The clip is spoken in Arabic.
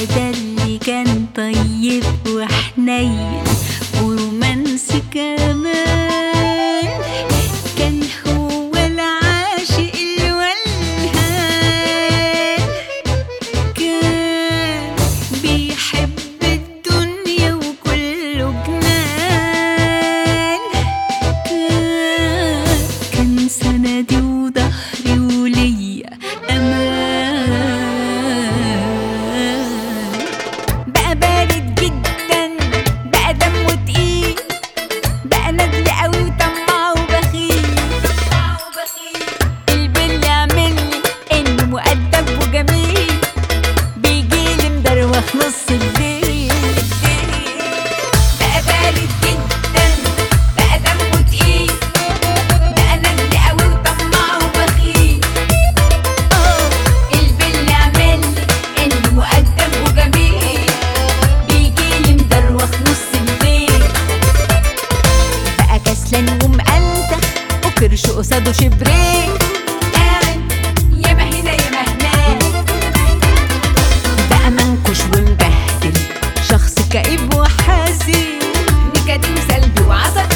بقى ده اللي كان طيب وحنين ورومانسي كمان، كان هو العاشق الولهان، كان بيحب الدنيا وكله جنان، كان سندي وضهري وليا أمان. بقى بارد جدا، بقى دمه تقيل، بقى ندل قوي وطماع وبخيل، البل يعملي انه مؤدب وجميل، بيجيلي مدروخ نص الليل. بقى بارد جدا، بقى دمه تقيل، بقى ندل قوي وطماع وبخيل، البل يعملي انه مؤدب وجميل، بيجيلي مدروخ نص الليل. بقى كسلان ومقلتخ وكرش قصاده شبرين، قاعد ياما هنا ياما هناك، بقى منكش ومبهدل، شخص كئيب وحزين، نكدي وسلبي وعصبي